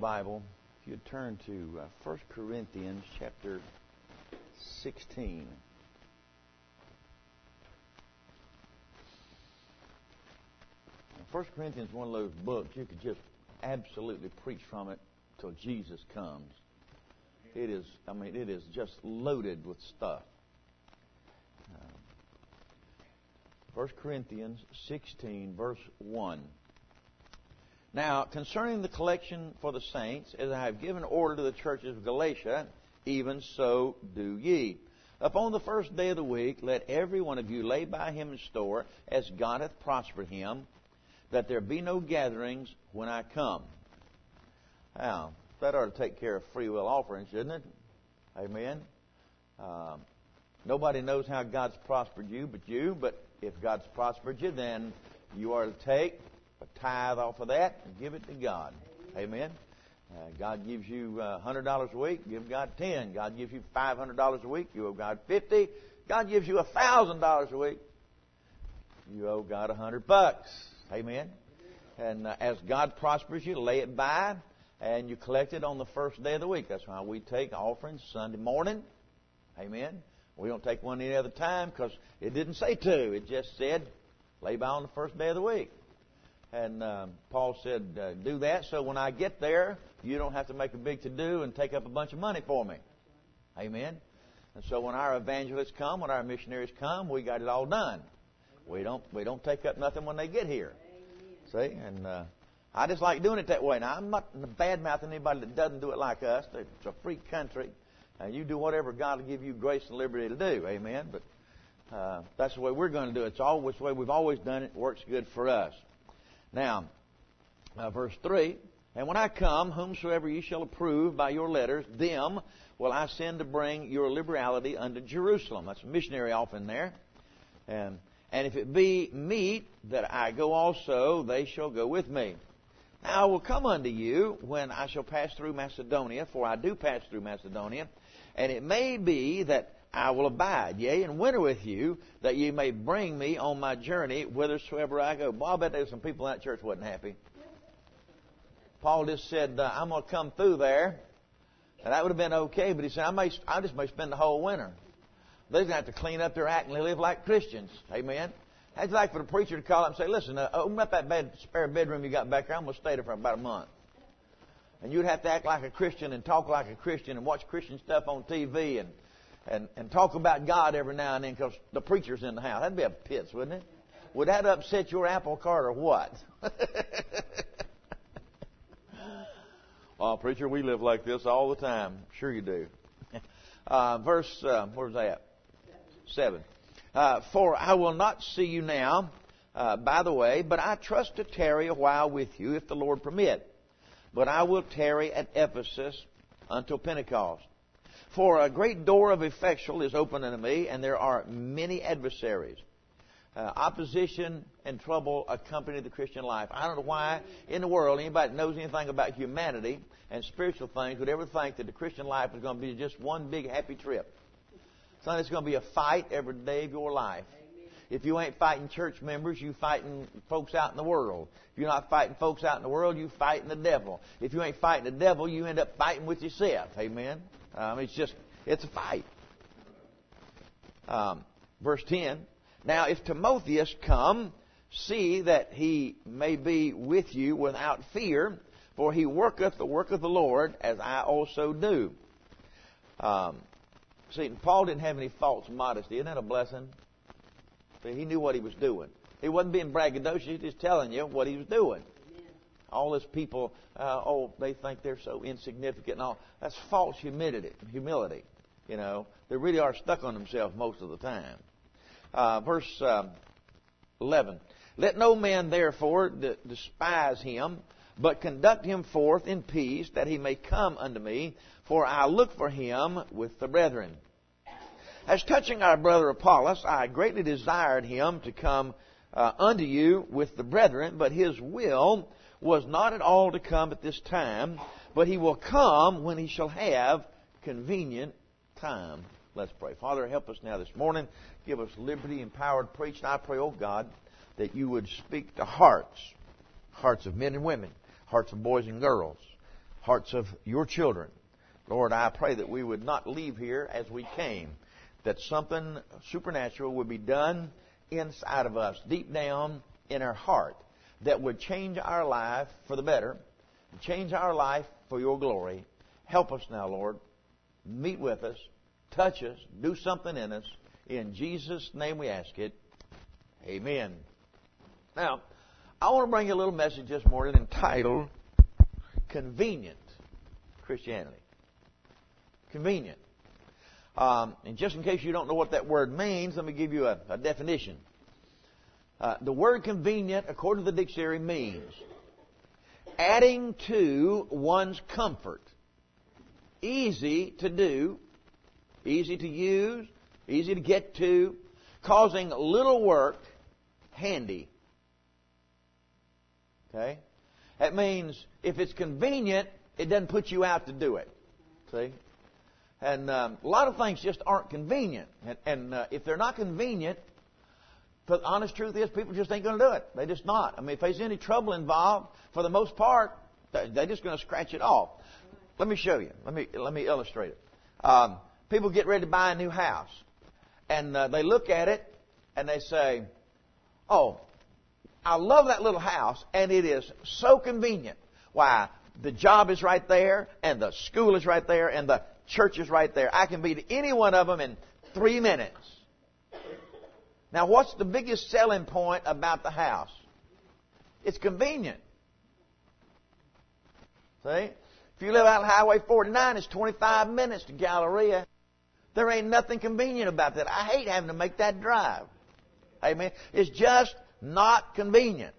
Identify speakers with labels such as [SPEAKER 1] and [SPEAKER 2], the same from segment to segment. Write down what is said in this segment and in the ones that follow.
[SPEAKER 1] Bible, if you'd turn to 1 Corinthians chapter 16. Now, 1 Corinthians is one of those books you could just absolutely preach from it till Jesus comes. It is just loaded with stuff. 1 Corinthians 16, verse 1. Now, concerning the collection for the saints, as I have given order to the churches of Galatia, even so do ye. Upon the first day of the week, let every one of you lay by him in store, as God hath prospered him, that there be no gatherings when I come. Now, that ought to take care of free will offerings, shouldn't it? Amen. Nobody knows how God's prospered you but you. But if God's prospered you, then you are to take a tithe off of that and give it to God. Amen. God gives you $100 a week, give God 10. God gives you $500 a week, you owe God 50. God gives you $1,000 a week, you owe God $100. Amen. And as God prospers you, lay it by, and you collect it on the first day of the week. That's why we take offerings Sunday morning. Amen. We don't take one any other time because it didn't say to. It just said lay by on the first day of the week. And Paul said, do that so when I get there, you don't have to make a big to-do and take up a bunch of money for me. Amen. And so when our evangelists come, when our missionaries come, we got it all done. We don't take up nothing when they get here. See? And I just like doing it that way. Now, I'm not bad-mouthing anybody that doesn't do it like us. It's a free country. And you do whatever God will give you grace and liberty to do. Amen. But that's the way we're going to do it. It's always the way we've always done it. It works good for us. Now, verse 3, and when I come, whomsoever ye shall approve by your letters, them will I send to bring your liberality unto Jerusalem. That's a missionary off in there. And if it be meet that I go also, they shall go with me. Now I will come unto you when I shall pass through Macedonia, for I do pass through Macedonia. And it may be that I will abide, yea, and winter with you, that ye may bring me on my journey whithersoever I go. Boy, I bet there's some people in that church wasn't happy. Paul just said, I'm going to come through there. And that would have been okay, but he said, I just may spend the whole winter. They're going to have to clean up their act and live like Christians. Amen. It's like for the preacher to call up and say, listen, open up that spare bedroom you got back there. I'm going to stay there for about a month. And you'd have to act like a Christian and talk like a Christian and watch Christian stuff on TV and talk about God every now and then because the preacher's in the house. That'd be a pits, wouldn't it? Would that upset your apple cart or what? Oh, preacher, we live like this all the time. Sure you do. Where was that? 7. For I will not see you now, by the way, but I trust to tarry a while with you, if the Lord permit. But I will tarry at Ephesus until Pentecost. For a great door of effectual is open unto me, and there are many adversaries. Opposition and trouble accompany the Christian life. I don't know why in the world anybody that knows anything about humanity and spiritual things would ever think that the Christian life is going to be just one big happy trip. Son, it's going to be a fight every day of your life. If you ain't fighting church members, you fighting folks out in the world. If you're not fighting folks out in the world, you fighting the devil. If you ain't fighting the devil, you end up fighting with yourself. Amen. It's a fight. Verse 10. Now, if Timotheus come, see that he may be with you without fear, for he worketh the work of the Lord, as I also do. See, Paul didn't have any false modesty. Isn't that a blessing? See, he knew what he was doing. He wasn't being braggadocious. He was just telling you what he was doing. Amen. All these people, they think they're so insignificant and all. That's false humility. You know, they really are stuck on themselves most of the time. Verse 11. Let no man therefore despise him, but conduct him forth in peace, that he may come unto me, for I look for him with the brethren. As touching our brother Apollos, I greatly desired him to come unto you with the brethren, but his will was not at all to come at this time, but he will come when he shall have convenient time. Let's pray. Father, help us now this morning. Give us liberty and power to preach. And I pray, oh God, that you would speak to hearts of men and women, hearts of boys and girls. hearts of your children. Lord, I pray that we would not leave here as we came, that something supernatural would be done inside of us, deep down in our heart, that would change our life for the better, change our life for your glory. Help us now, Lord. Meet with us, touch us, do something in us. In Jesus' name we ask it. Amen. Now, I want to bring you a little message this morning entitled Convenient Christianity. Convenient. And just in case you don't know what that word means, let me give you a definition. The word convenient, according to the dictionary, means adding to one's comfort. Easy to do, easy to use, easy to get to, causing little work, handy. Okay? That means if it's convenient, it doesn't put you out to do it. See? And a lot of things just aren't convenient. And if they're not convenient, the honest truth is people just ain't going to do it. They're just not. I mean, if there's any trouble involved, for the most part, they're just going to scratch it off. Let me show you. Let me illustrate it. People get ready to buy a new house. And they look at it and they say, oh, I love that little house and it is so convenient. Why? The job is right there and the school is right there and the church is right there. I can be to any one of them in 3 minutes. Now, what's the biggest selling point about the house? It's convenient. See? If you live out on Highway 49, it's 25 minutes to Galleria. There ain't nothing convenient about that. I hate having to make that drive. Amen. It's just not convenient.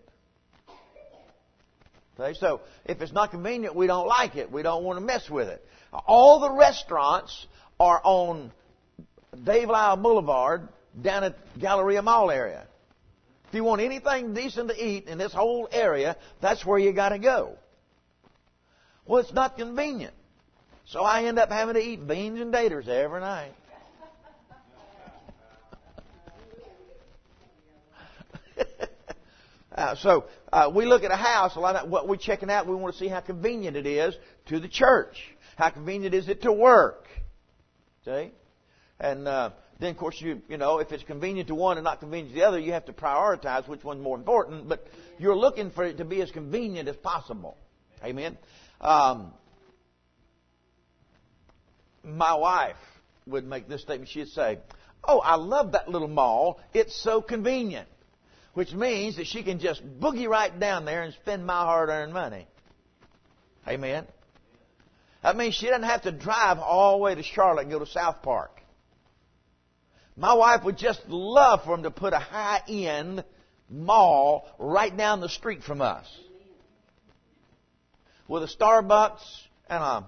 [SPEAKER 1] Okay? So, if it's not convenient, we don't like it. We don't want to mess with it. All the restaurants are on Dave Lyle Boulevard down at Galleria Mall area. If you want anything decent to eat in this whole area, that's where you got to go. Well, it's not convenient. So I end up having to eat beans and taters every night. We look at a house, a lot of what we're checking out, we want to see how convenient it is to the church. How convenient is it to work? See? And then, of course, you know, if it's convenient to one and not convenient to the other, you have to prioritize which one's more important. But you're looking for it to be as convenient as possible. Amen? My wife would make this statement. She'd say, oh, I love that little mall. It's so convenient. Which means that she can just boogie right down there and spend my hard-earned money. Amen? That means she doesn't have to drive all the way to Charlotte and go to South Park. My wife would just love for them to put a high-end mall right down the street from us. With a Starbucks and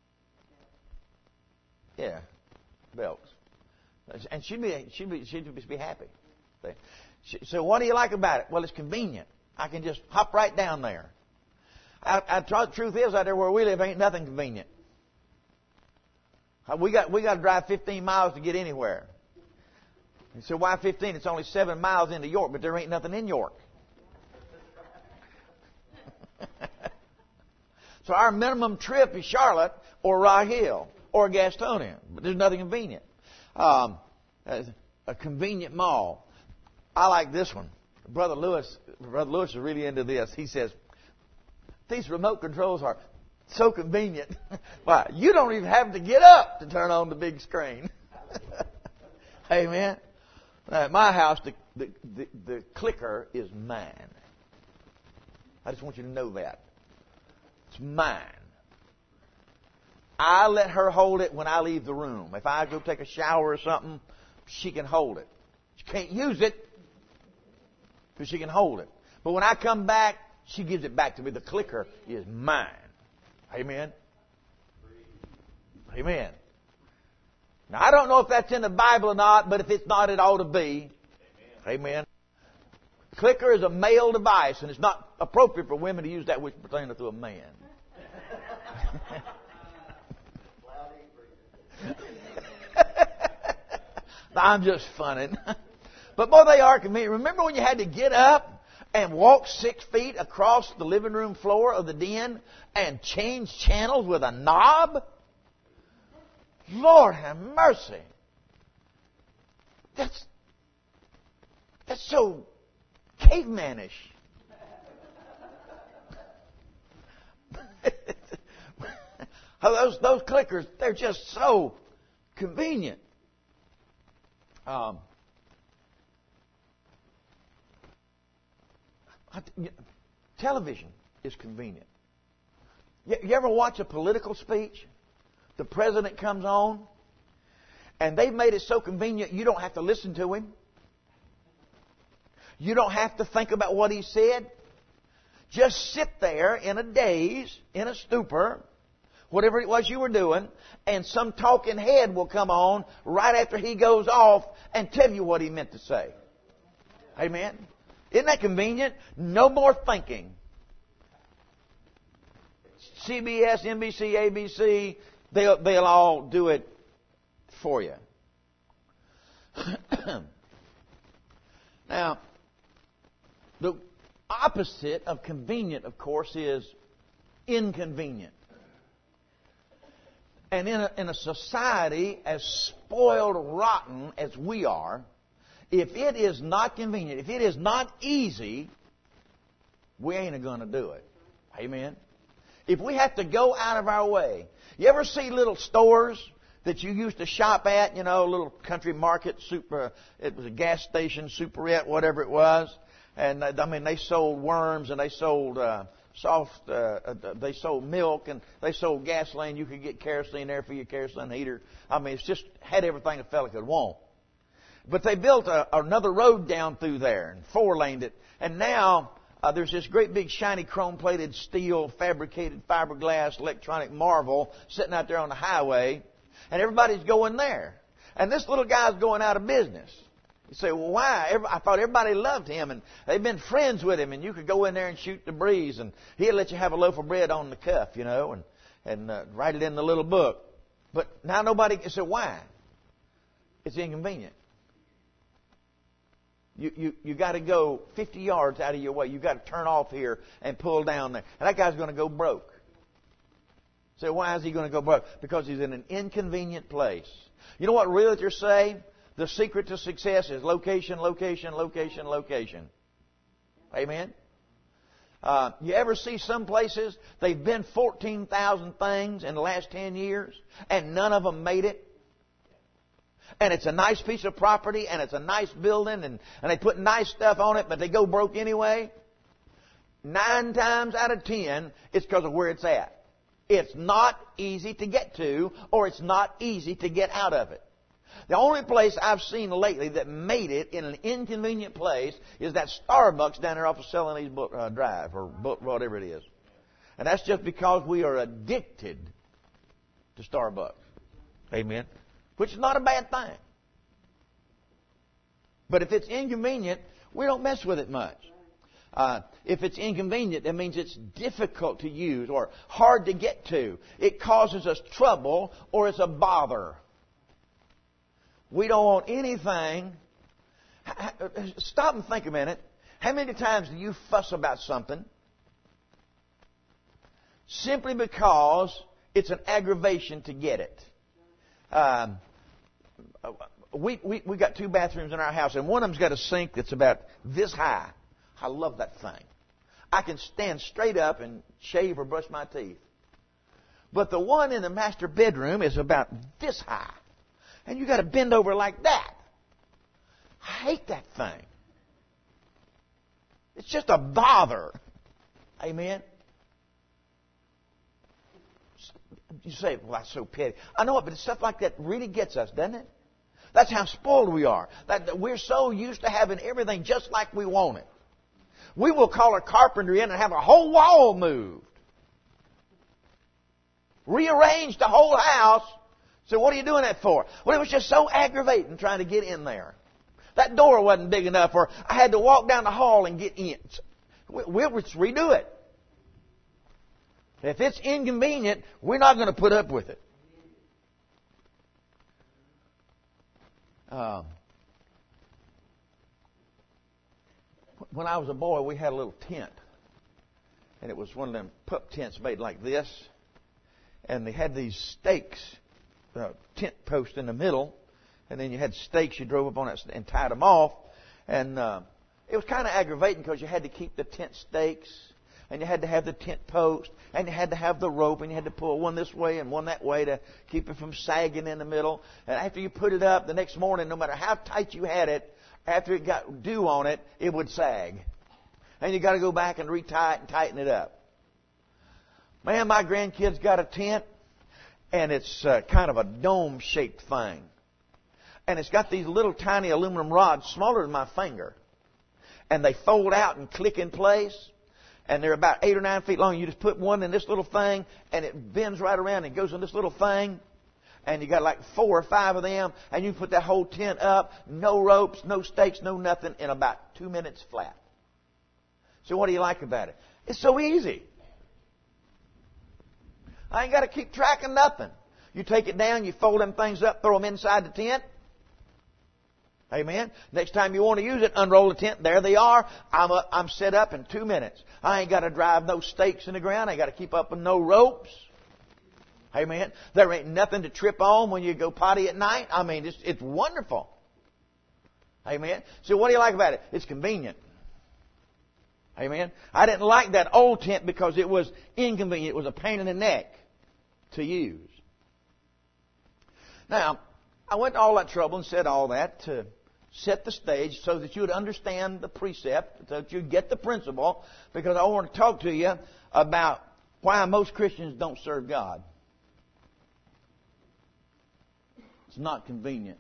[SPEAKER 1] Belks. And she'd be happy. So what do you like about it? Well, it's convenient. I can just hop right down there. The truth is, out there where we live, ain't nothing convenient. We got to drive 15 miles to get anywhere. You say, why 15? It's only 7 miles into York, but there ain't nothing in York. So our minimum trip is Charlotte or Rye Hill or Gastonia, but there's nothing convenient. A convenient mall. I like this one. Brother Lewis is really into this. He says, these remote controls are so convenient. Why? You don't even have to get up to turn on the big screen. Amen. At my house, the clicker is mine. I just want you to know that. It's mine. I let her hold it when I leave the room. If I go take a shower or something, she can hold it. She can't use it, but she can hold it. But when I come back, she gives it back to me. The clicker is mine. Amen? Amen. Now, I don't know if that's in the Bible or not, but if it's not, it ought to be. Amen. Clicker is a male device, and it's not appropriate for women to use that which pertaineth to a man. I'm just funning. But boy, they are convenient. Remember when you had to get up and walk 6 feet across the living room floor of the den and change channels with a knob? Lord have mercy. That's so cavemanish. Those clickers, they're just so convenient. Television is convenient. You ever watch a political speech? The president comes on, and they've made it so convenient you don't have to listen to him. You don't have to think about what he said. Just sit there in a daze, in a stupor, whatever it was you were doing, and some talking head will come on right after he goes off and tell you what he meant to say. Amen? Isn't that convenient? No more thinking. CBS, NBC, ABC, they'll all do it for you. Now, the opposite of convenient, of course, is inconvenient. And in a society as spoiled, rotten as we are, if it is not convenient, if it is not easy, we ain't going to do it. Amen? If we have to go out of our way. You ever see little stores that you used to shop at, you know, little country market, it was a gas station, Superette, whatever it was. And they sold worms and they sold they sold milk and they sold gasoline. You could get kerosene there for your kerosene heater. It's just had everything a fella could want. But they built another road down through there and 4-laned it. And now there's this great big shiny chrome-plated steel fabricated fiberglass electronic marvel sitting out there on the highway. And everybody's going there. And this little guy's going out of business. You say, well, why? I thought everybody loved him, and they've been friends with him, and you could go in there and shoot the breeze, and he'll let you have a loaf of bread on the cuff, you know, and write it in the little book. But now nobody can say, why? It's inconvenient. You got to go 50 yards out of your way. You got to turn off here and pull down there. And that guy's going to go broke. So why is he going to go broke? Because he's in an inconvenient place. You know what realtors say? The secret to success is location, location, location, location. Amen? You ever see some places, they've been 14,000 things in the last 10 years, and none of them made it? And it's a nice piece of property, and it's a nice building, and they put nice stuff on it, but they go broke anyway? 9 times out of 10, it's because of where it's at. It's not easy to get to, or it's not easy to get out of it. The only place I've seen lately that made it in an inconvenient place is that Starbucks down there off of Celanese Drive, or whatever it is. And that's just because we are addicted to Starbucks. Amen? Which is not a bad thing. But if it's inconvenient, we don't mess with it much. If it's inconvenient, that means it's difficult to use or hard to get to. It causes us trouble or it's a bother. We don't want anything. Stop and think a minute. How many times do you fuss about something simply because it's an aggravation to get it? We got 2 bathrooms in our house, and one of them's got a sink that's about this high. I love that thing. I can stand straight up and shave or brush my teeth. But the one in the master bedroom is about this high. And you got to bend over like that. I hate that thing. It's just a bother. Amen? You say, well, that's so petty. I know it, but stuff like that really gets us, doesn't it? That's how spoiled we are. That we're so used to having everything just like we want it. We will call a carpenter in and have a whole wall moved. Rearrange the whole house. So what are you doing that for? Well, it was just so aggravating trying to get in there. That door wasn't big enough, or I had to walk down the hall and get in. We'll just redo it. If it's inconvenient, we're not going to put up with it. when I was a boy, we had a little tent. And it was one of them pup tents made like this. And they had these stakes, tent post in the middle. And then you had stakes you drove up on it and tied them off. And it was kind of aggravating because you had to keep the tent stakes. And you had to have the tent post. And you had to have the rope. And you had to pull one this way and one that way to keep it from sagging in the middle. And after you put it up the next morning, no matter how tight you had it, after it got dew on it, it would sag. And you got to go back and retie it and tighten it up. Man, my grandkids got a tent, and it's kind of a dome-shaped thing. And it's got these little tiny aluminum rods, smaller than my finger. And they fold out and click in place. And they're about 8 or 9 feet long. You just put one in this little thing, and it bends right around and goes in this little thing. And you got like 4 or 5 of them, and you put that whole tent up, no ropes, no stakes, no nothing, in about 2 minutes flat. So what do you like about it? It's so easy. I ain't got to keep track of nothing. You take it down, you fold them things up, throw them inside the tent. Amen. Next time you want to use it, unroll the tent. There they are. I'm set up in 2 minutes. I ain't got to drive no stakes in the ground. I ain't got to keep up with no ropes. Amen. There ain't nothing to trip on when you go potty at night. I mean, it's wonderful. Amen. So what do you like about it? It's convenient. Amen. I didn't like that old tent because it was inconvenient. It was a pain in the neck to use. Now, I went to all that trouble and said all that to set the stage so that you would understand the precept, so that you'd get the principle, because I want to talk to you about why most Christians don't serve God. It's not convenient.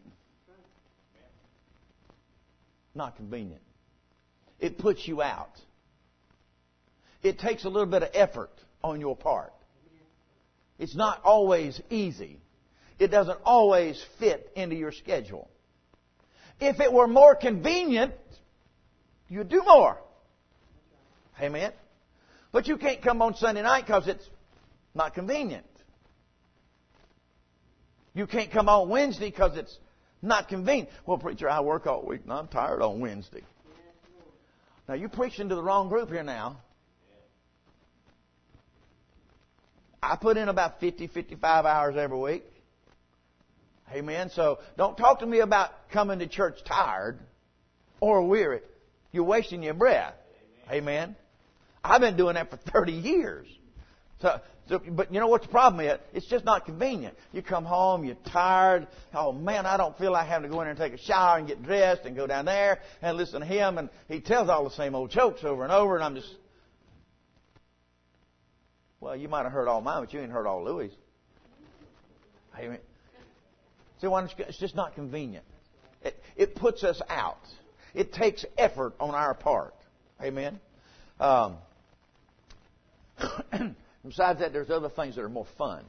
[SPEAKER 1] Not convenient. It puts you out. It takes a little bit of effort on your part. It's not always easy. It doesn't always fit into your schedule. If it were more convenient, you'd do more. Amen? But you can't come on Sunday night because it's not convenient. You can't come on Wednesday because it's not convenient. Well, preacher, I work all week and I'm tired on Wednesday. Now, you're preaching to the wrong group here now. I put in about 50, 55 hours every week. Amen. So don't talk to me about coming to church tired or weary. You're wasting your breath. Amen. I've been doing that for 30 years. But you know what the problem is? It's just not convenient. You come home, you're tired. Oh, man, I don't feel like having to go in there and take a shower and get dressed and go down there and listen to him. And he tells all the same old jokes over and over, and I'm just... Well, you might have heard all mine, but you ain't heard all Louis. Amen. See, it's just not convenient. It puts us out. It takes effort on our part. Amen. Besides that, there's other things that are more fun.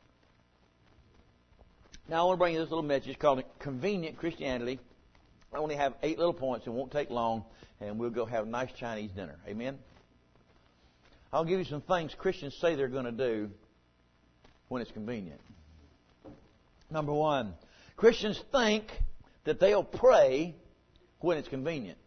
[SPEAKER 1] Now, I want to bring you this little message called Convenient Christianity. I only have 8 little points. It won't take long, and we'll go have a nice Chinese dinner. Amen. I'll give you some things Christians say they're going to do when it's convenient. Number 1, Christians think that they'll pray when it's convenient.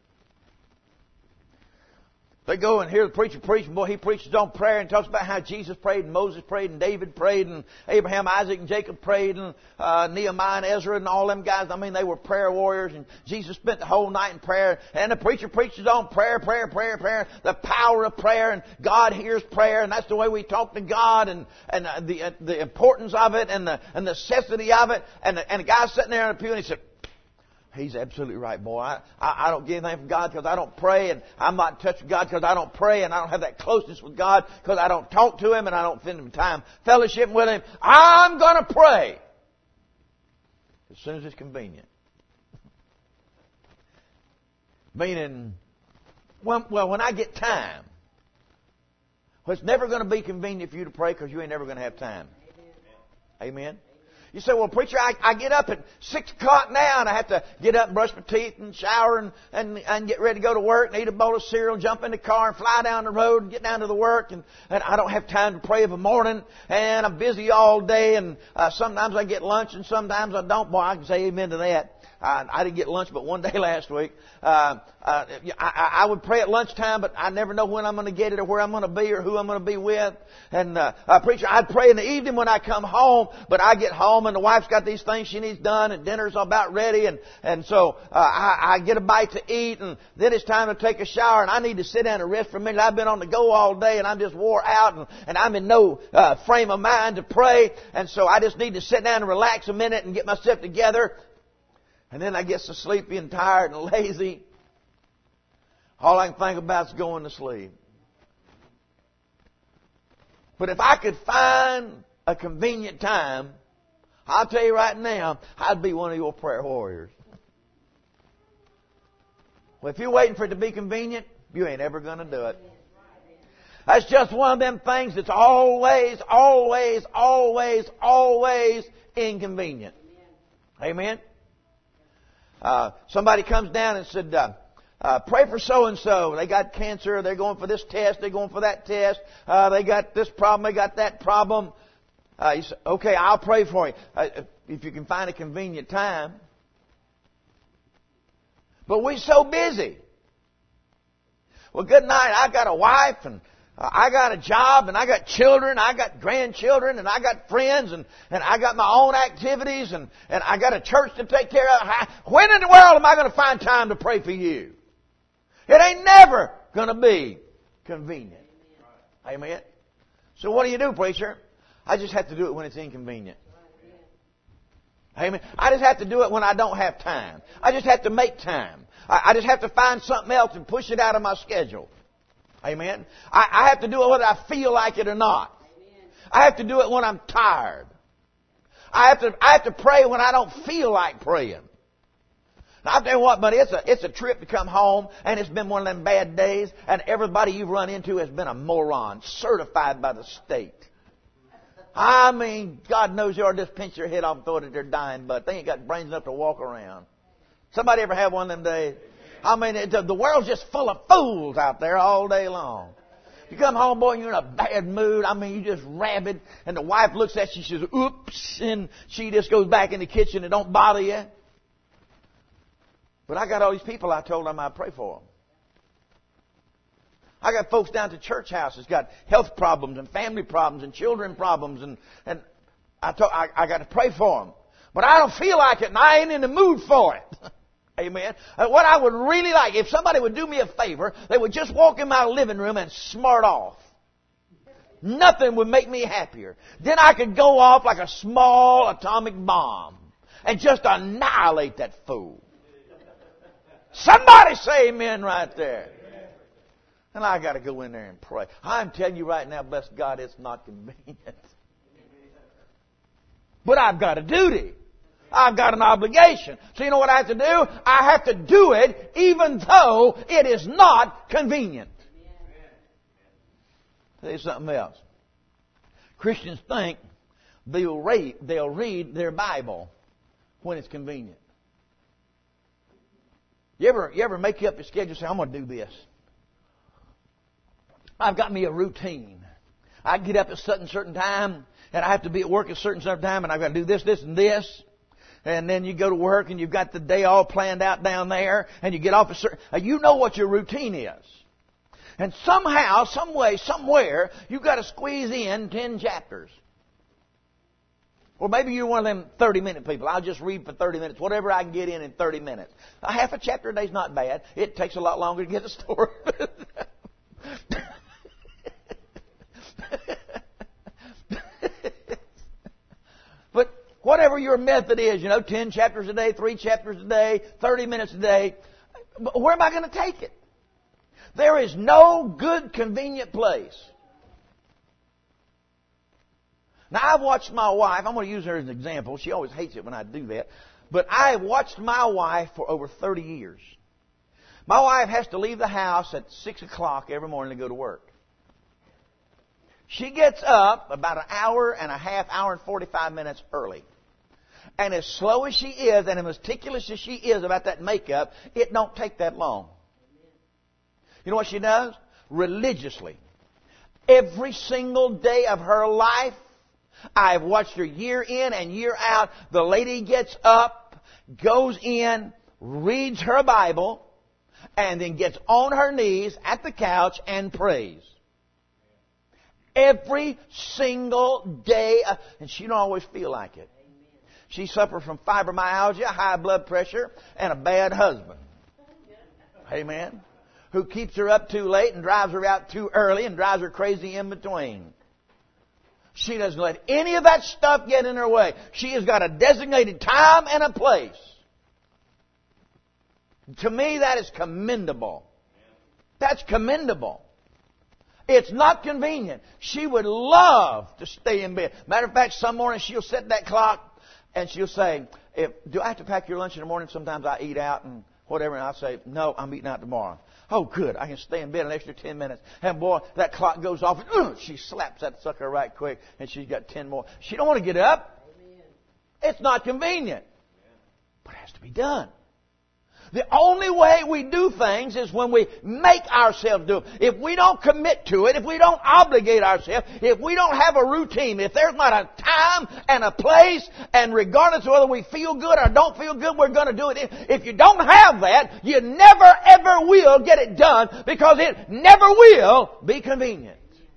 [SPEAKER 1] They go and hear the preacher preach, and boy, he preaches on prayer and talks about how Jesus prayed, and Moses prayed, and David prayed, and Abraham, Isaac, and Jacob prayed, and Nehemiah and Ezra and all them guys. I mean, they were prayer warriors, and Jesus spent the whole night in prayer. And the preacher preaches on prayer, the power of prayer, and God hears prayer, and that's the way we talk to God, and the importance of it, and the necessity of it. And the guy sitting there in the pew, and he said, he's absolutely right, boy. I don't get anything from God because I don't pray, and I'm not in touch with God because I don't pray, and I don't have that closeness with God because I don't talk to Him, and I don't spend time fellowship with Him. I'm going to pray as soon as it's convenient. Meaning, when I get time. Well, it's never going to be convenient for you to pray because you ain't never going to have time. Amen. You say, well, preacher, I get up at 6 o'clock now, and I have to get up and brush my teeth and shower and get ready to go to work and eat a bowl of cereal, jump in the car and fly down the road and get down to the work. And I don't have time to pray of a morning, and I'm busy all day, and sometimes I get lunch and sometimes I don't. Boy, I can say amen to that. I didn't get lunch but one day last week. I would pray at lunchtime, but I never know when I'm going to get it or where I'm going to be or who I'm going to be with. And preacher, I'd pray in the evening when I come home, but I get home and the wife's got these things she needs done and dinner's about ready, and so I get a bite to eat, and then it's time to take a shower, and I need to sit down and rest for a minute. I've been on the go all day, and I'm just wore out, and I'm in no frame of mind to pray, and so I just need to sit down and relax a minute and get myself together. And then I get so sleepy and tired and lazy. All I can think about is going to sleep. But if I could find a convenient time, I'll tell you right now, I'd be one of your prayer warriors. Well, if you're waiting for it to be convenient, you ain't ever going to do it. That's just one of them things that's always, always, always, always inconvenient. Amen? Somebody comes down and said, pray for so-and-so. They got cancer. They're going for this test. They're going for that test. They got this problem. They got that problem. You say, okay, I'll pray for you. If you can find a convenient time. But we're so busy. Well, good night. I got a wife, and I got a job, and I got children, I got grandchildren, and I got friends, and I got my own activities, and I got a church to take care of. When in the world am I going to find time to pray for you? It ain't never going to be convenient. Amen. So what do, preacher? I just have to do it when it's inconvenient. Amen. I just have to do it when I don't have time. I just have to make time. I just have to find something else and push it out of my schedule. Amen. I have to do it whether I feel like it or not. I have to do it when I'm tired. I have to pray when I don't feel like praying. Now, I'll tell you what, buddy, it's a trip to come home, and it's been one of them bad days, and everybody you've run into has been a moron, certified by the state. I mean, God knows you ought to just pinch your head off and throw it at their dying butt. They ain't got brains enough to walk around. Somebody ever have one of them days? I mean, the world's just full of fools out there all day long. You come home, boy, and you're in a bad mood. I mean, you're just rabid. And the wife looks at you, she says, oops, and she just goes back in the kitchen and don't bother you. But I got all these people I told them I'd pray for them. I got folks down to church houses, got health problems and family problems and children problems, and I got to pray for them. But I don't feel like it, and I ain't in the mood for it. Amen. What I would really like, if somebody would do me a favor, they would just walk in my living room and smart off. Nothing would make me happier. Then I could go off like a small atomic bomb and just annihilate that fool. Somebody say amen right there. And I got to go in there and pray. I'm telling you right now, bless God, it's not convenient. But I've got a duty. I've got an obligation. So you know what I have to do? I have to do it even though it is not convenient. I'll tell you something else. Christians think they'll read their Bible when it's convenient. You ever make up your schedule and say, I'm going to do this. I've got me a routine. I get up at a certain time, and I have to be at work at a certain time, and I've got to do this, this, and this. And then you go to work and you've got the day all planned out down there, and you get off you know what your routine is. And somehow, some way, somewhere, you've got to squeeze in 10 chapters. Or maybe you're one of them 30-minute people. I'll just read for 30 minutes, whatever I can get in 30 minutes. A half a chapter a day is not bad. It takes a lot longer to get a story. But whatever your method is, 10 chapters a day, 3 chapters a day, 30 minutes a day, where am I going to take it? There is no good, convenient place. Now, I've watched my wife. I'm going to use her as an example. She always hates it when I do that. But I have watched my wife for over 30 years. My wife has to leave the house at 6 o'clock every morning to go to work. She gets up about an hour and a half, hour and 45 minutes early. And as slow as she is and as meticulous as she is about that makeup, it don't take that long. You know what she does? Religiously. Every single day of her life, I've watched her year in and year out. The lady gets up, goes in, reads her Bible, and then gets on her knees at the couch and prays. Every single day. And she don't always feel like it. She suffers from fibromyalgia, high blood pressure, and a bad husband. Amen. Who keeps her up too late and drives her out too early and drives her crazy in between. She doesn't let any of that stuff get in her way. She has got a designated time and a place. To me, that is commendable. That's commendable. It's not convenient. She would love to stay in bed. Matter of fact, some morning she'll set that clock and she'll say, do I have to pack your lunch in the morning? Sometimes I eat out and whatever. And I'll say, no, I'm eating out tomorrow. Oh, good. I can stay in bed an extra 10 minutes. And boy, that clock goes off and she slaps that sucker right quick and she's got 10 more. She don't want to get up. Amen. It's not convenient. But it has to be done. The only way we do things is when we make ourselves do it. If we don't commit to it, if we don't obligate ourselves, if we don't have a routine, if there's not a time and a place, and regardless of whether we feel good or don't feel good, we're going to do it. If you don't have that, you never ever will get it done because it never will be convenient.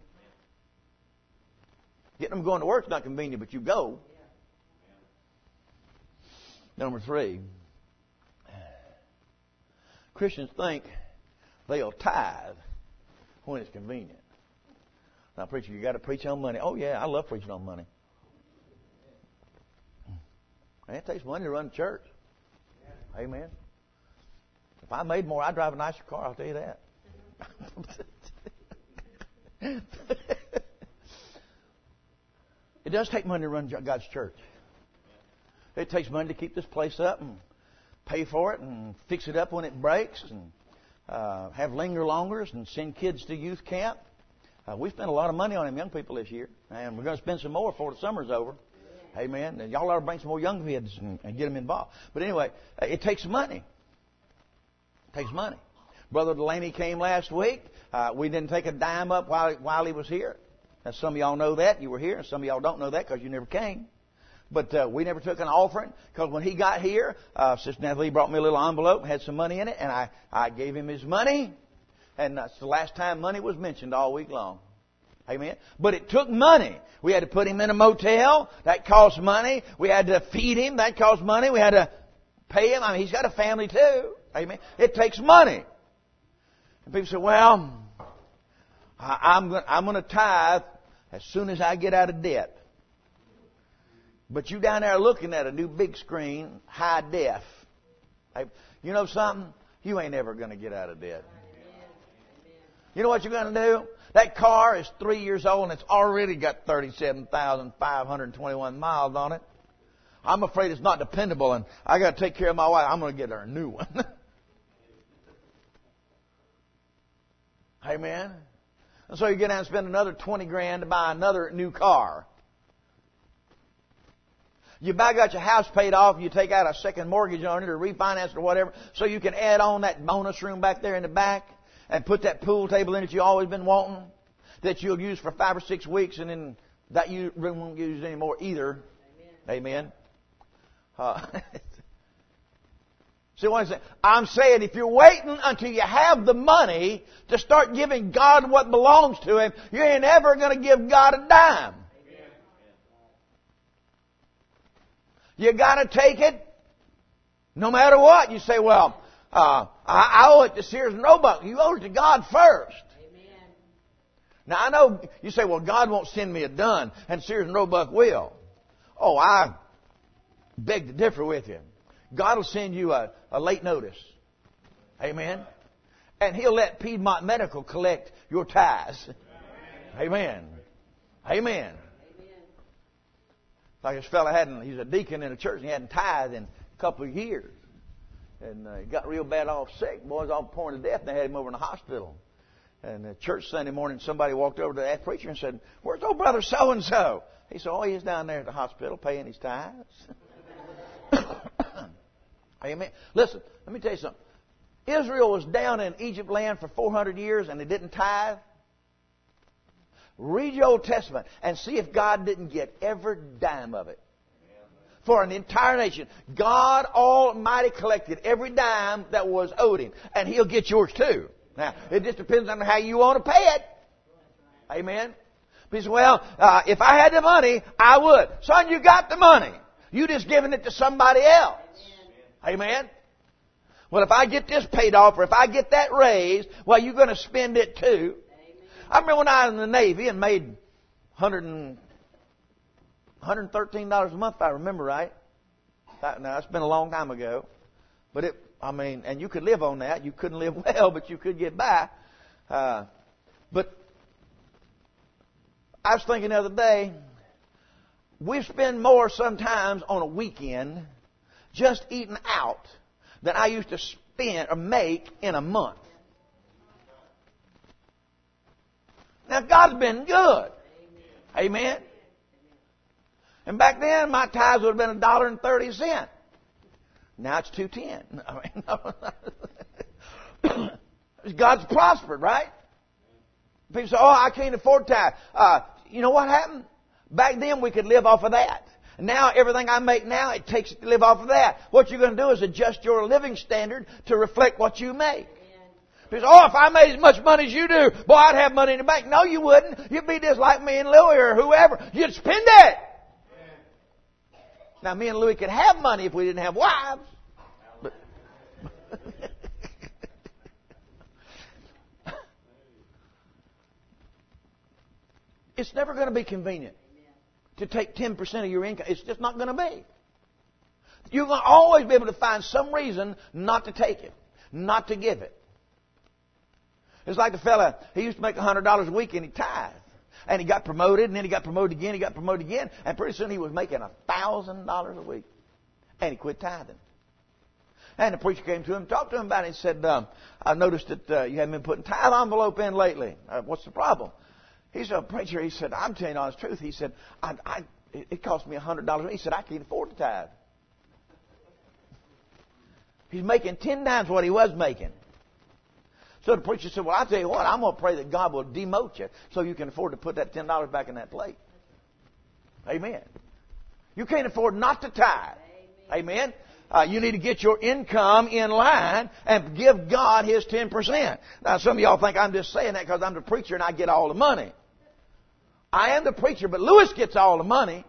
[SPEAKER 1] Getting them going to work is not convenient, but you go. Number 3. Christians think they'll tithe when it's convenient. Now, preacher, you got to preach on money. Oh, yeah, I love preaching on money. And it takes money to run a church. Amen. If I made more, I'd drive a nicer car, I'll tell you that. It does take money to run God's church. It takes money to keep this place up and pay for it and fix it up when it breaks and have linger-longers and send kids to youth camp. We spent a lot of money on them young people this year, and we're going to spend some more before the summer's over. Amen. And y'all ought to bring some more young kids and get them involved. But anyway, it takes money. It takes money. Brother Delaney came last week. We didn't take a dime up while he was here. Now, some of y'all know that. You were here, and some of y'all don't know that because you never came. But we never took an offering because when he got here, Sister Natalie brought me a little envelope, had some money in it, and I gave him his money. And that's the last time money was mentioned all week long. Amen. But it took money. We had to put him in a motel. That cost money. We had to feed him. That cost money. We had to pay him. I mean, he's got a family too. Amen. It takes money. And people say, well, I'm going to tithe as soon as I get out of debt. But you down there looking at a new big screen, high def. You know something? You ain't ever going to get out of debt. You know what you're going to do? That car is 3 years old and it's already got 37,521 miles on it. I'm afraid it's not dependable and I got to take care of my wife. I'm going to get her a new one. Amen. And so you get out and spend another 20 grand to buy another new car. You got your house paid off, you take out a second mortgage on it or refinance it or whatever, so you can add on that bonus room back there in the back and put that pool table in that you've always been wanting that you'll use for 5 or 6 weeks and then that you room won't use anymore either. Amen. See what I'm saying? I'm saying if you're waiting until you have the money to start giving God what belongs to Him, you ain't ever going to give God a dime. You got to take it no matter what. You say, well, I owe it to Sears and Roebuck. You owe it to God first. Amen. Now, I know you say, well, God won't send me a done, and Sears and Roebuck will. Oh, I beg to differ with you. God will send you a late notice. Amen. And He'll let Piedmont Medical collect your tithes. Amen. Amen. Like this fella he's a deacon in a church and he hadn't tithed in a couple of years. And he got real bad off sick. Boys all pouring to death and they had him over in the hospital. And the church Sunday morning, somebody walked over to that preacher and said, "Where's old brother so-and-so?" He said, "Oh, he's down there at the hospital paying his tithes." Amen. Listen, let me tell you something. Israel was down in Egypt land for 400 years and they didn't tithe. Read your Old Testament and see if God didn't get every dime of it. For an entire nation. God Almighty collected every dime that was owed Him. And He'll get yours too. Now, it just depends on how you want to pay it. Amen. He said, well, if I had the money, I would. Son, you got the money. You just giving it to somebody else. Amen. Well, if I get this paid off or if I get that raised, well, you're going to spend it too. I remember when I was in the Navy and made $113 a month, if I remember right. Now, it's been a long time ago. But and you could live on that. You couldn't live well, but you could get by. But I was thinking the other day, we spend more sometimes on a weekend just eating out than I used to spend or make in a month. Now, God's been good. Amen. And back then, my tithes would have been $1.30. Now it's $2.10. God's prospered, right? People say, "Oh, I can't afford tithe." You know what happened? Back then, we could live off of that. Now, everything I make now, it takes to live off of that. What you're going to do is adjust your living standard to reflect what you make. People say, "Oh, if I made as much money as you do, boy, I'd have money in the bank." No, you wouldn't. You'd be just like me and Louie or whoever. You'd spend it. Now, me and Louie could have money if we didn't have wives. But it's never going to be convenient to take 10% of your income. It's just not going to be. You're going to always be able to find some reason not to take it, not to give it. It's like the fella, he used to make $100 a week and he tithed. And he got promoted, and then he got promoted again, and pretty soon he was making $1,000 a week. And he quit tithing. And the preacher came to him, talked to him about it, and said, "I noticed that you haven't been putting tithe envelope in lately. What's the problem?" He said, "Preacher," he said, "I'm telling you all the truth." He said, it cost me $100 a week. He said, "I can't afford to tithe." He's making 10 times what he was making. So the preacher said, "Well, I'll tell you what, I'm going to pray that God will demote you so you can afford to put that $10 back in that plate." Amen. You can't afford not to tithe. Amen. You need to get your income in line and give God His 10%. Now, some of y'all think I'm just saying that because I'm the preacher and I get all the money. I am the preacher, but Louis gets all the money.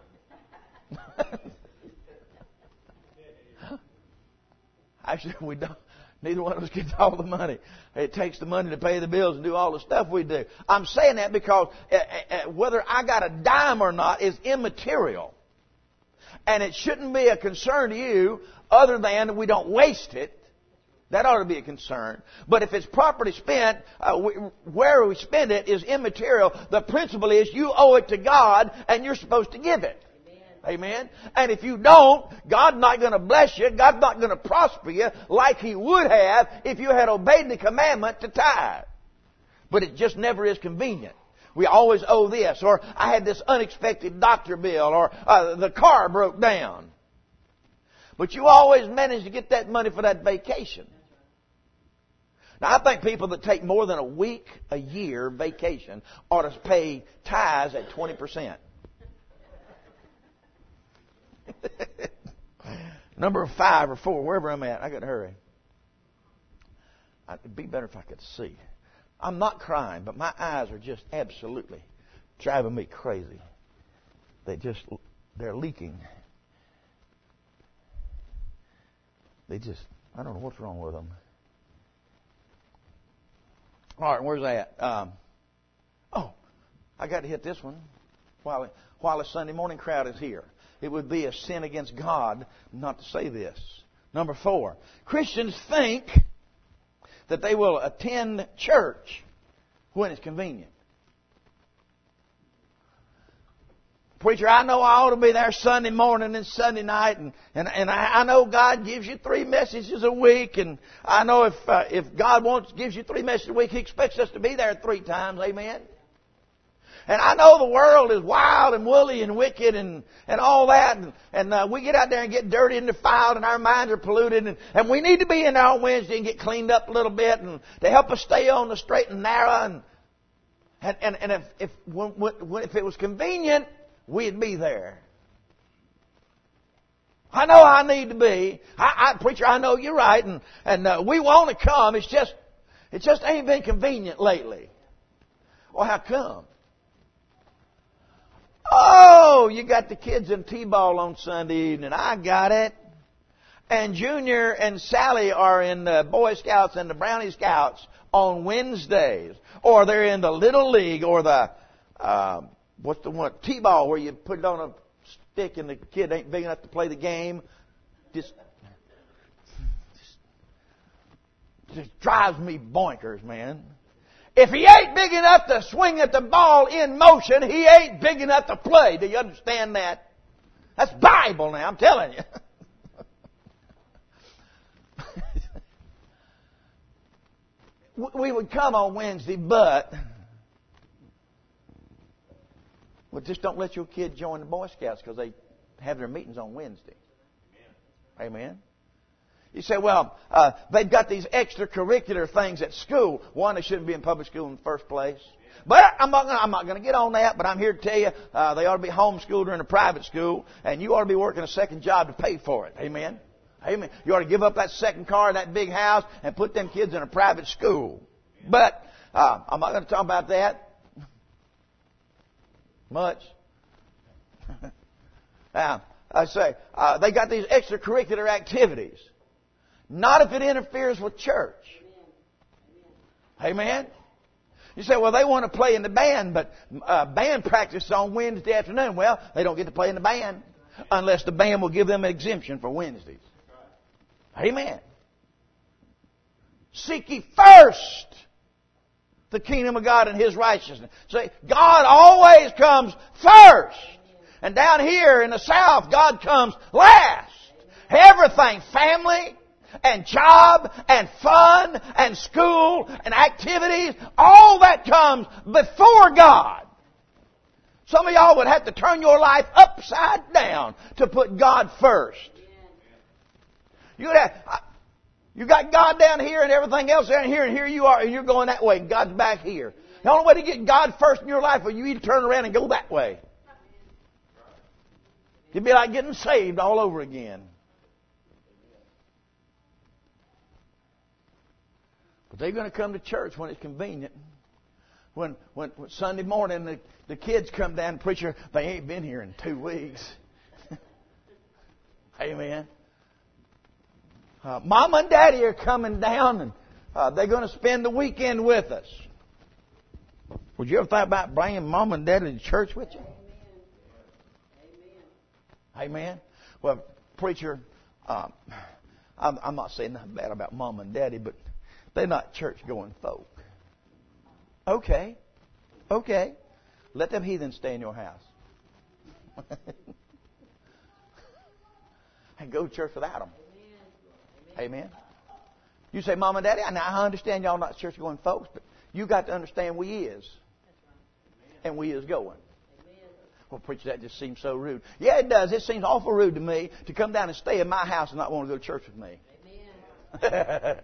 [SPEAKER 1] Actually, we don't. Neither one of us gets all the money. It takes the money to pay the bills and do all the stuff we do. I'm saying that because whether I got a dime or not is immaterial. And it shouldn't be a concern to you other than we don't waste it. That ought to be a concern. But if it's properly spent, where we spend it is immaterial. The principle is you owe it to God and you're supposed to give it. Amen. And if you don't, God's not going to bless you. God's not going to prosper you like He would have if you had obeyed the commandment to tithe. But it just never is convenient. We always owe this, or I had this unexpected doctor bill, or the car broke down. But you always manage to get that money for that vacation. Now, I think people that take more than a week a year vacation ought to pay tithes at 20%. Number 5 or 4, wherever I'm at, I got to hurry. It'd be better if I could see. I'm not crying, but my eyes are just absolutely driving me crazy. They're leaking. I don't know what's wrong with them. All right, where's that? I got to hit this one while the Sunday morning crowd is here. It would be a sin against God not to say this. Number 4, Christians think that they will attend church when it's convenient. Preacher, I know I ought to be there Sunday morning and Sunday night, and I know God gives you 3 messages a week, and I know if God gives you 3 messages a week, He expects us to be there 3 times. Amen. And I know the world is wild and woolly and wicked and all that. And we get out there and get dirty and defiled and our minds are polluted. And we need to be in there on Wednesday and get cleaned up a little bit and to help us stay on the straight and narrow. And if it was convenient, we'd be there. I know I need to be. Preacher, I know you're right. And we want to come. It just ain't been convenient lately. Well, how come? Oh, you got the kids in T-ball on Sunday evening. I got it. And Junior and Sally are in the Boy Scouts and the Brownie Scouts on Wednesdays. Or they're in the Little League or the, what's the one, T-ball where you put it on a stick and the kid ain't big enough to play the game. Just drives me bonkers, man. If he ain't big enough to swing at the ball in motion, he ain't big enough to play. Do you understand that? That's Bible now, I'm telling you. We would come on Wednesday, but just don't let your kid join the Boy Scouts because they have their meetings on Wednesday. Amen. You say, well, they've got these extracurricular things at school. One, they shouldn't be in public school in the first place. But I'm not going to get on that, but I'm here to tell you they ought to be homeschooled or in a private school, and you ought to be working a second job to pay for it. Amen? Amen. You ought to give up that second car, that big house, and put them kids in a private school. But I'm not going to talk about that much. Now, I say, they got these extracurricular activities. Not if it interferes with church. Amen? You say, well, they want to play in the band, but band practice is on Wednesday afternoon. Well, they don't get to play in the band unless the band will give them an exemption for Wednesdays. Amen. Seek ye first the kingdom of God and His righteousness. See, God always comes first. And down here in the South, God comes last. Everything, family and job and fun and school and activities, all that comes before God. Some of y'all would have to turn your life upside down to put God first. You got God down here and everything else down here, and here you are, and you're going that way, and God's back here. The only way to get God first in your life is you either turn around and go that way. It'd be like getting saved all over again. But they're going to come to church when it's convenient. When Sunday morning the kids come down and preacher, they ain't been here in 2 weeks. Amen. Mom and Daddy are coming down and they're going to spend the weekend with us. Would you ever think about bringing Mom and Daddy to church with you? Amen. Well, preacher, I'm not saying nothing bad about Mom and Daddy, but they're not church-going folk. Okay. Let them heathens stay in your house. And go to church without them. Amen. You say, Mom and Daddy, I understand y'all not church-going folks, but you got to understand we is. And we is going. Well, preacher, that just seems so rude. Yeah, it does. It seems awful rude to me to come down and stay in my house and not want to go to church with me. Amen.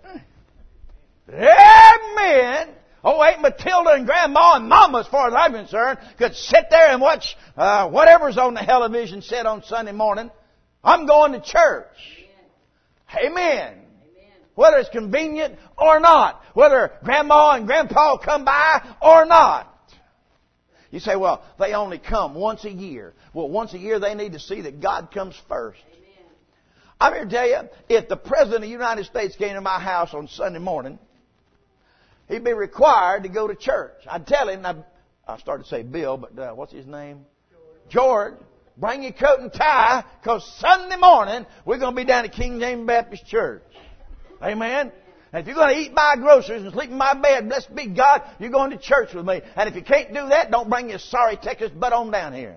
[SPEAKER 1] Amen. Oh, Aunt Matilda and Grandma and Mama, as far as I'm concerned, could sit there and watch whatever's on the television set on Sunday morning. I'm going to church. Amen. Amen. Whether it's convenient or not. Whether Grandma and Grandpa come by or not. You say, well, they only come once a year. Well, once a year they need to see that God comes first. Amen. I'm here to tell you, if the President of the United States came to my house on Sunday morning, he'd be required to go to church. I'd tell him, I started to say Bill, but what's his name? George. Bring your coat and tie, because Sunday morning we're going to be down at King James Baptist Church. Amen? And if you're going to eat my groceries and sleep in my bed, blessed be God, you're going to church with me. And if you can't do that, don't bring your sorry Texas butt on down here.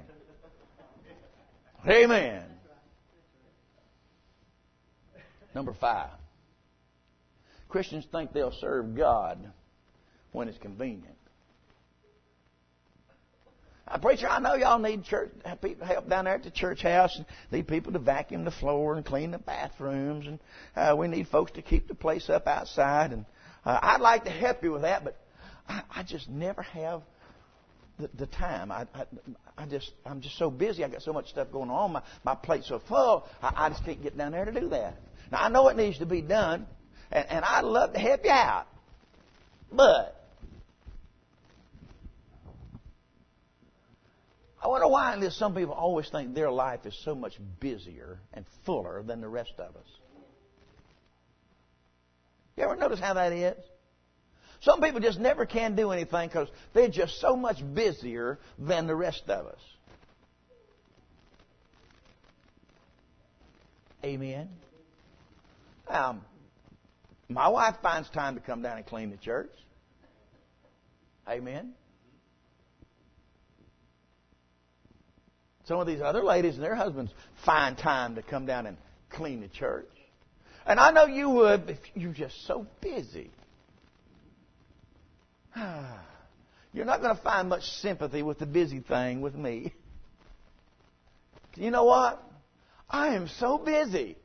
[SPEAKER 1] Amen. Number 5. Christians think they'll serve God when it's convenient. Preacher, I know y'all need church people help down there at the church house. Need people to vacuum the floor and clean the bathrooms, and we need folks to keep the place up outside. And I'd like to help you with that, but I just never have the time. I'm just so busy. I got so much stuff going on. My plate's so full. I just can't get down there to do that. Now I know it needs to be done, and I'd love to help you out, but I wonder why it is some people always think their life is so much busier and fuller than the rest of us. You ever notice how that is? Some people just never can do anything because they're just so much busier than the rest of us. Amen. My wife finds time to come down and clean the church. Amen. Some of these other ladies and their husbands find time to come down and clean the church. And I know you would if you're just so busy. You're not going to find much sympathy with the busy thing with me. You know what? I am so busy.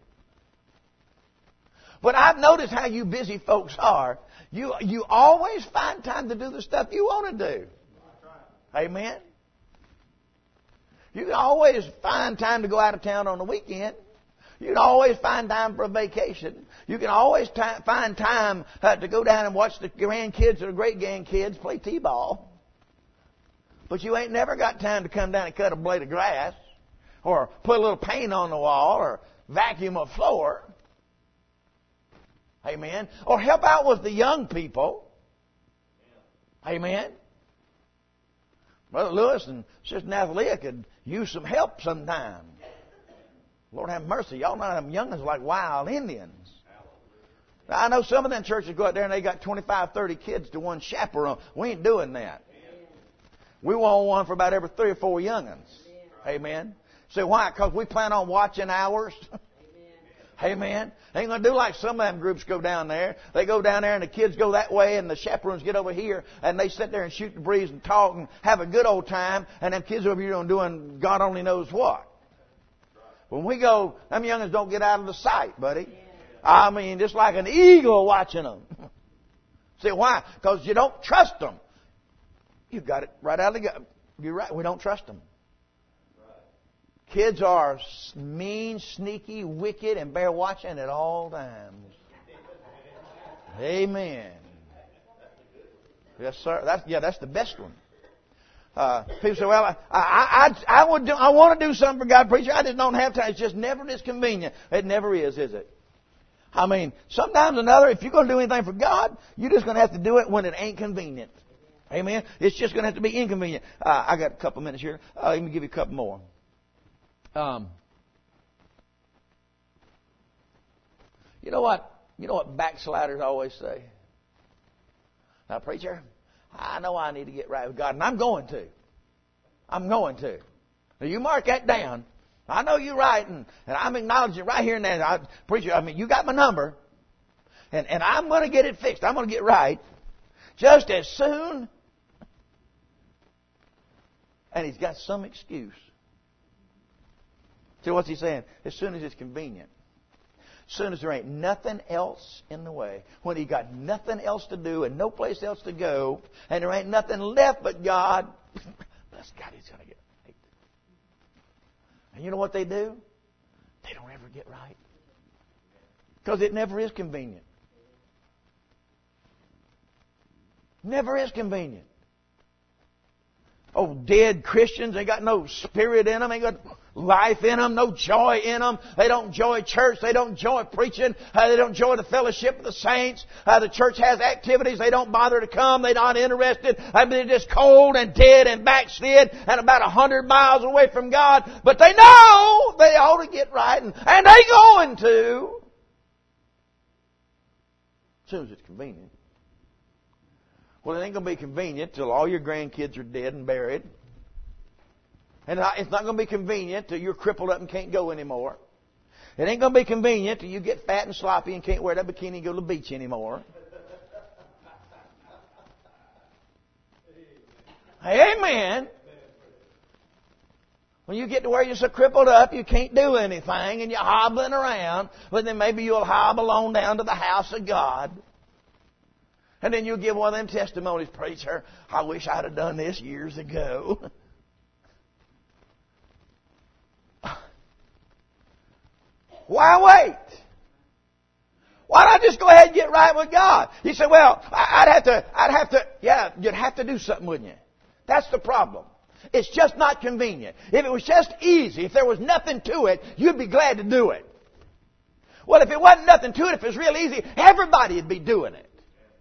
[SPEAKER 1] But I've noticed how you busy folks are. You always find time to do the stuff you want to do. Amen? You can always find time to go out of town on the weekend. You can always find time for a vacation. You can always find time to go down and watch the grandkids or the great-grandkids play t-ball. But you ain't never got time to come down and cut a blade of grass or put a little paint on the wall or vacuum a floor. Amen. Or help out with the young people. Amen. Brother Lewis and Sister Nathalia could use some help sometime. Lord have mercy. Y'all know them youngins like wild Indians. Now, I know some of them churches go out there and they got 25, 30 kids to one chaperone. We ain't doing that. We want one for about every 3 or 4 youngins. Amen. Say why? Because we plan on watching ours. Amen. Ain't going to do like some of them groups go down there. They go down there and the kids go that way and the chaperones get over here and they sit there and shoot the breeze and talk and have a good old time. And them kids over here doing God only knows what. When we go, them youngins don't get out of the sight, buddy. I mean, just like an eagle watching them. See why? Because you don't trust them. You got it right out of the gut. You're right. We don't trust them. Kids are mean, sneaky, wicked, and bear watching at all times. Amen. Yes, sir. That's the best one. People say, "Well, I want to do something for God, preacher. I just don't have time. It's just never as convenient." It never is it? I mean, sometimes or another, if you're going to do anything for God, you're just going to have to do it when it ain't convenient. Amen. It's just going to have to be inconvenient. I got a couple minutes here. Let me give you a couple more. You know what backsliders always say? Now, preacher, I know I need to get right with God, and I'm going to. Now, you mark that down. I know you're right, and I'm acknowledging right here and there. Preacher, you got my number, and I'm going to get it fixed. I'm going to get right just as soon. And he's got some excuse. See, what's he saying? As soon as it's convenient. As soon as there ain't nothing else in the way. When he got nothing else to do and no place else to go, and there ain't nothing left but God, bless God, he's going to get right. And you know what they do? They don't ever get right. Because it never is convenient. Never is convenient. Oh, dead Christians, they got no spirit in them. They got life in them, no joy in them. They don't enjoy church. They don't enjoy preaching. They don't enjoy the fellowship of the saints. The church has activities. They don't bother to come. They're not interested. They're just cold and dead and backslid and about 100 miles away from God. But they know they ought to get right, and they going to. As soon as it's convenient. Well, it ain't going to be convenient till all your grandkids are dead and buried. And it's not going to be convenient till you're crippled up and can't go anymore. It ain't going to be convenient till you get fat and sloppy and can't wear that bikini and go to the beach anymore. Amen. When you get to where you're so crippled up you can't do anything and you're hobbling around, but then maybe you'll hobble on down to the house of God. And then you'll give one of them testimonies, preacher, I wish I'd have done this years ago. Why wait? Why not just go ahead and get right with God? You say, well, you'd have to do something, wouldn't you? That's the problem. It's just not convenient. If it was just easy, if there was nothing to it, you'd be glad to do it. Well, if it wasn't nothing to it, if it was real easy, everybody would be doing it.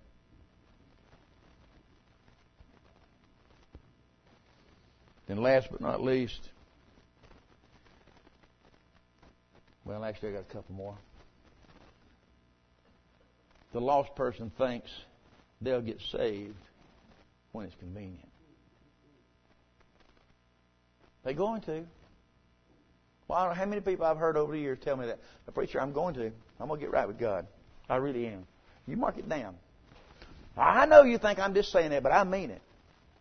[SPEAKER 1] Then last but not least, well, actually I got a couple more. The lost person thinks they'll get saved when it's convenient. They're going to. Well, I don't know how many people I've heard over the years tell me that. The preacher, I'm going to get right with God. I really am. You mark it down. I know you think I'm just saying that, but I mean it.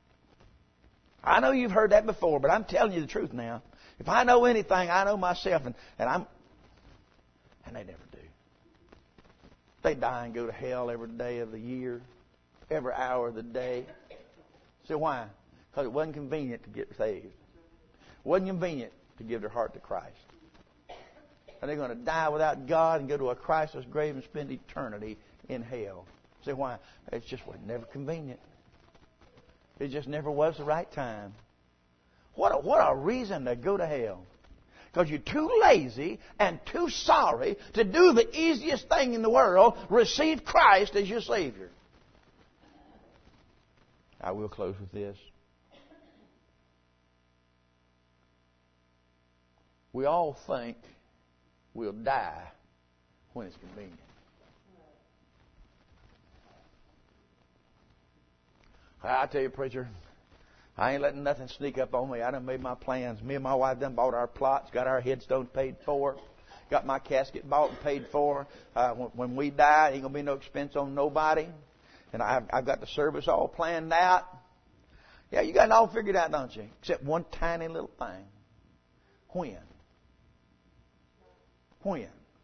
[SPEAKER 1] I know you've heard that before, but I'm telling you the truth now. If I know anything, I know myself, and they never do. They die and go to hell every day of the year, every hour of the day. So why? Because it wasn't convenient to get saved. It wasn't convenient to give their heart to Christ. And they're going to die without God and go to a Christless grave and spend eternity in hell. See why? It just was never convenient. It just never was the right time. What a reason to go to hell. Because you're too lazy and too sorry to do the easiest thing in the world, receive Christ as your Savior. I will close with this. We all think we'll die when it's convenient. I tell you, preacher, I ain't letting nothing sneak up on me. I done made my plans. Me and my wife done bought our plots, got our headstones paid for, got my casket bought and paid for. When we die, ain't going to be no expense on nobody. And I've got the service all planned out. Yeah, you got it all figured out, don't you? Except one tiny little thing. When? When?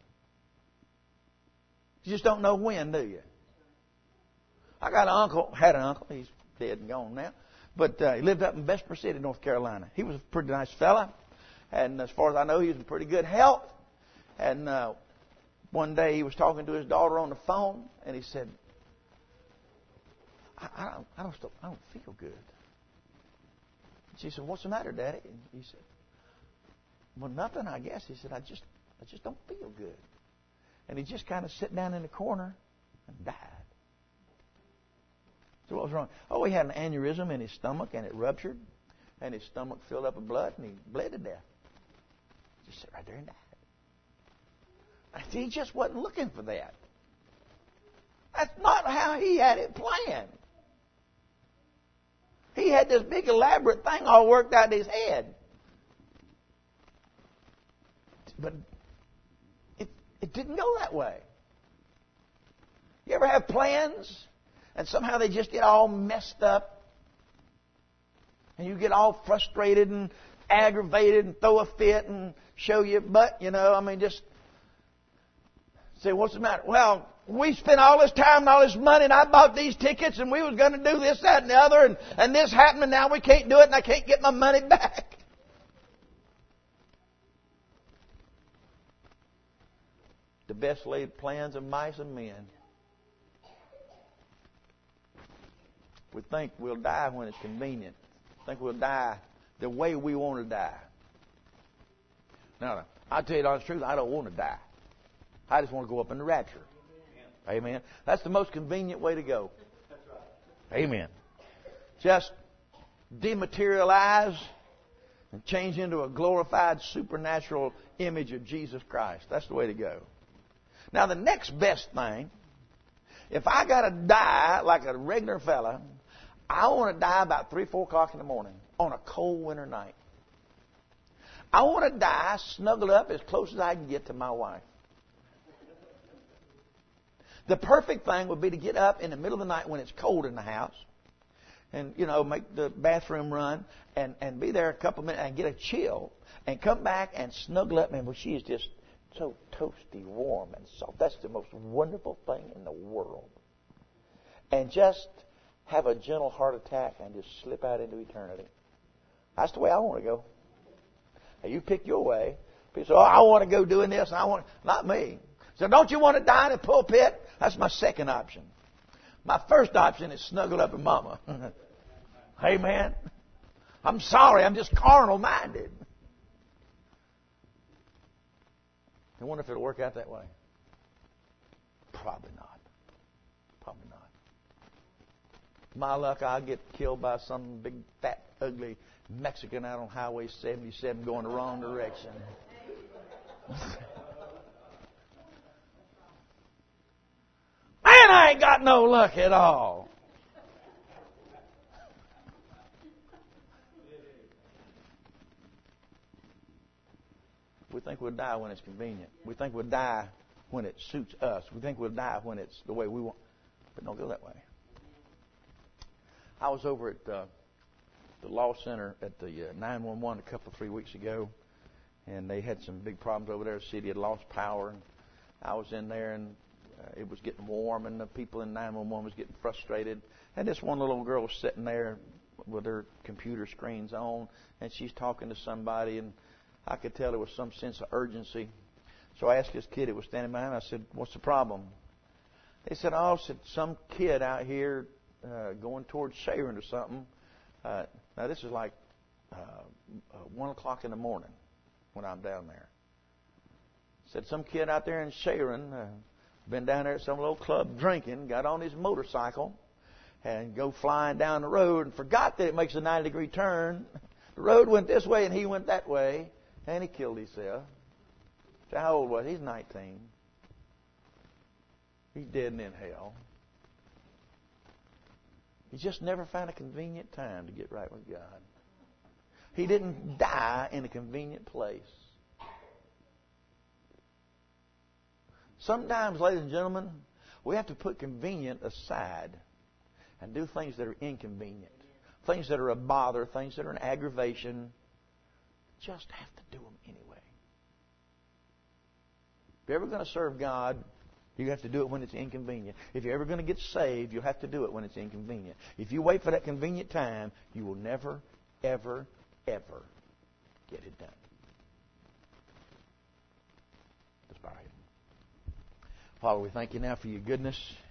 [SPEAKER 1] You just don't know when, do you? I got had an uncle, he's dead and gone now, but he lived up in Vesper City, North Carolina. He was a pretty nice fella, and as far as I know, he was in pretty good health. And one day he was talking to his daughter on the phone, and he said, I don't feel good. She said, what's the matter, Daddy? And he said, well, nothing, I guess. He said, I just don't feel good. And he just kind of sat down in the corner and died. So what was wrong? Oh, he had an aneurysm in his stomach, and it ruptured, and his stomach filled up with blood, and he bled to death. Just sat right there and died. He just wasn't looking for that. That's not how he had it planned. He had this big elaborate thing all worked out in his head. But it didn't go that way. You ever have plans and somehow they just get all messed up? And you get all frustrated and aggravated and throw a fit and show your butt, just say, what's the matter? Well, we spent all this time and all this money, and I bought these tickets, and we was going to do this, that, and the other, and this happened, and now we can't do it, and I can't get my money back. The best laid plans of mice and men. We think we'll die when it's convenient. Think we'll die the way we want to die. Now, I'll tell you the honest truth, I don't want to die. I just want to go up in the rapture. Amen. That's the most convenient way to go. Amen. Just dematerialize and change into a glorified supernatural image of Jesus Christ. That's the way to go. Now, the next best thing, if I got to die like a regular fella, I want to die about 3, 4 o'clock in the morning on a cold winter night. I want to die snuggled up as close as I can get to my wife. The perfect thing would be to get up in the middle of the night when it's cold in the house and make the bathroom run and be there a couple of minutes and get a chill and come back and snuggle up. And she is just so toasty, warm, and soft. That's the most wonderful thing in the world. And just have a gentle heart attack and just slip out into eternity. That's the way I want to go. Now, you pick your way. People say, I want to go doing this. Not me. So don't you want to die in a pulpit? That's my second option. My first option is snuggled up with Mama. Amen. I'm sorry, I'm just carnal-minded. I wonder if it'll work out that way. Probably not. Probably not. My luck, I'll get killed by some big, fat, ugly Mexican out on Highway 77 going the wrong direction. Man, I ain't got no luck at all. We think we'll die when it's convenient. We think we'll die when it suits us. We think we'll die when it's the way we want. But don't go that way. I was over at the law center at the 911 a 3 weeks ago, and they had some big problems over there. The city had lost power, and I was in there, and it was getting warm, and the people in 911 was getting frustrated. And this one little girl was sitting there with her computer screens on, and she's talking to somebody, and I could tell there was some sense of urgency. So I asked this kid who was standing behind, I said, "What's the problem?" They said, some kid out here going towards Sharon or something. Now, this is like 1 o'clock in the morning when I'm down there. Said some kid out there in Sharon been down there at some little club drinking, got on his motorcycle and go flying down the road and forgot that it makes a 90-degree turn. The road went this way and he went that way, and he killed himself. So how old was he? He's 19. He's dead and in hell. He just never found a convenient time to get right with God. He didn't die in a convenient place. Sometimes, ladies and gentlemen, we have to put convenient aside and do things that are inconvenient, things that are a bother, things that are an aggravation. Just have to do them anyway. If you're ever going to serve God, you have to do it when it's inconvenient. If you're ever going to get saved, you'll have to do it when it's inconvenient. If you wait for that convenient time, you will never, ever, ever get it done. Let's bow our head. Father, we thank you now for your goodness.